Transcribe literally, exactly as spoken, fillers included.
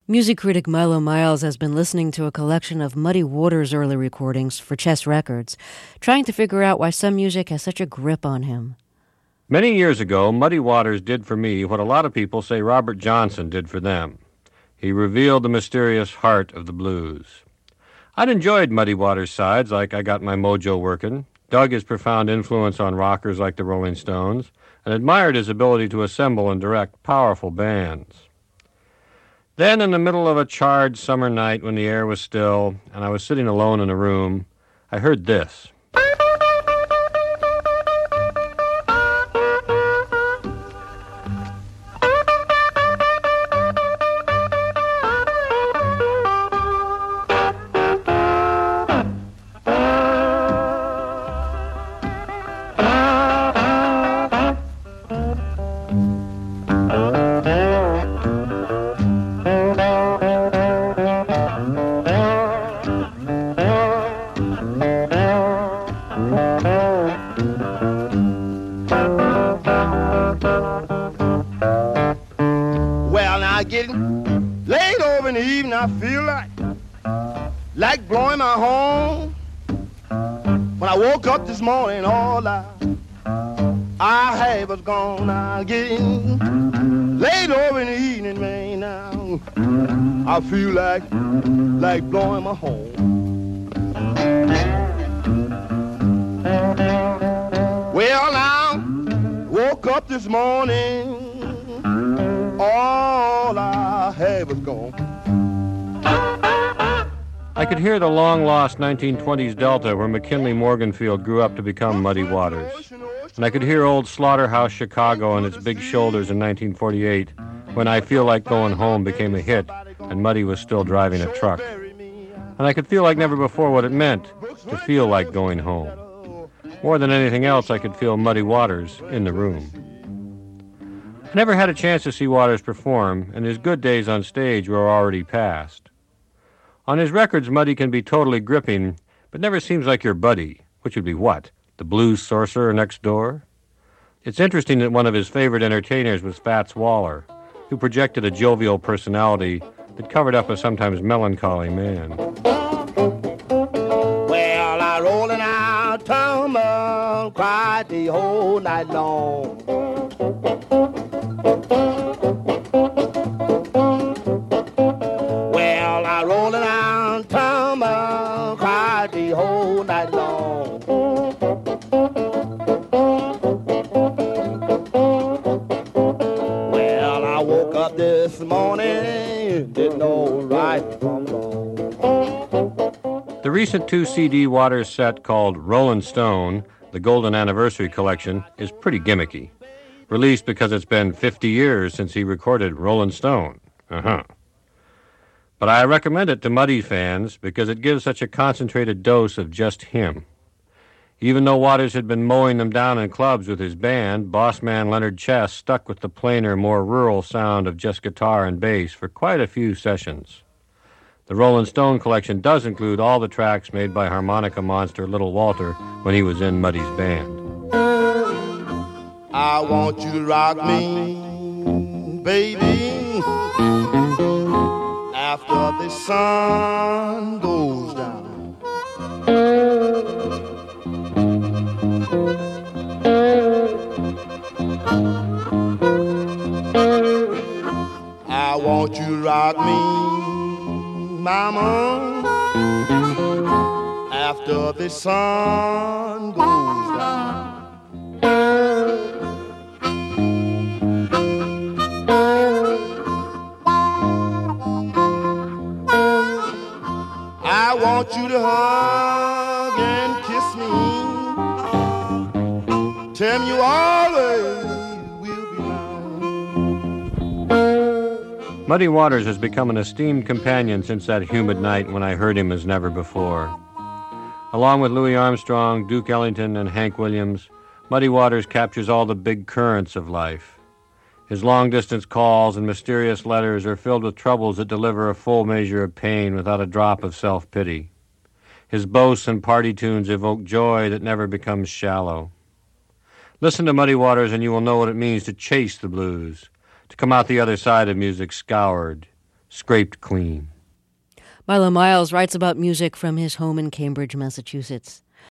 Music critic Milo Miles has been listening to a collection of Muddy Waters' early recordings for Chess Records, trying to figure out why some music has such a grip on him. Many years ago, Muddy Waters did for me what a lot of people say Robert Johnson did for them. He revealed the mysterious heart of the blues. I'd enjoyed Muddy Waters' sides like I Got My Mojo Workin', dug his profound influence on rockers like the Rolling Stones, and admired his ability to assemble and direct powerful bands. Then, in the middle of a charred summer night when the air was still and I was sitting alone in a room, I heard this. I feel like, like blowing my horn. When I woke up this morning, all I, I had was gone. I getting late over in the evening, man. Now I feel like, like blowing my horn. Well, now woke up this morning, all I had was gone. I could hear the long-lost nineteen twenties Delta where McKinley Morganfield grew up to become Muddy Waters. And I could hear old Slaughterhouse Chicago and its big shoulders in nineteen forty-eight when I Feel Like Going Home became a hit and Muddy was still driving a truck. And I could feel like never before what it meant to feel like going home. More than anything else, I could feel Muddy Waters in the room. I never had a chance to see Waters perform, and his good days on stage were already past. On his records, Muddy can be totally gripping, but never seems like your buddy, which would be what? The blues sorcerer next door? It's interesting that one of his favorite entertainers was Fats Waller, who projected a jovial personality that covered up a sometimes melancholy man. Well, I rolling out, tumble, cried the whole night long. Well, I rolling out, tumble, cried the whole night long. Well, I woke up this morning, didn't know right from wrong. The recent two C D Waters set called Rollin' Stone, the Golden Anniversary Collection, is pretty gimmicky. Released because it's been fifty years since he recorded Rollin' Stone. Uh-huh. But I recommend it to Muddy fans because it gives such a concentrated dose of just him. Even though Waters had been mowing them down in clubs with his band, boss man Leonard Chess stuck with the plainer, more rural sound of just guitar and bass for quite a few sessions. The Rollin' Stone collection does include all the tracks made by harmonica monster Little Walter when he was in Muddy's band. I want you to rock me, baby, after the sun goes down. I want you to rock me, mama, after the sun goes down. I want you to hug and kiss me. Tell me you always will be mine. Muddy Waters has become an esteemed companion since that humid night when I heard him as never before. Along with Louis Armstrong, Duke Ellington, and Hank Williams, Muddy Waters captures all the big currents of life. His long-distance calls and mysterious letters are filled with troubles that deliver a full measure of pain without a drop of self-pity. His boasts and party tunes evoke joy that never becomes shallow. Listen to Muddy Waters and you will know what it means to chase the blues, to come out the other side of music scoured, scraped clean. Milo Miles writes about music from his home in Cambridge, Massachusetts.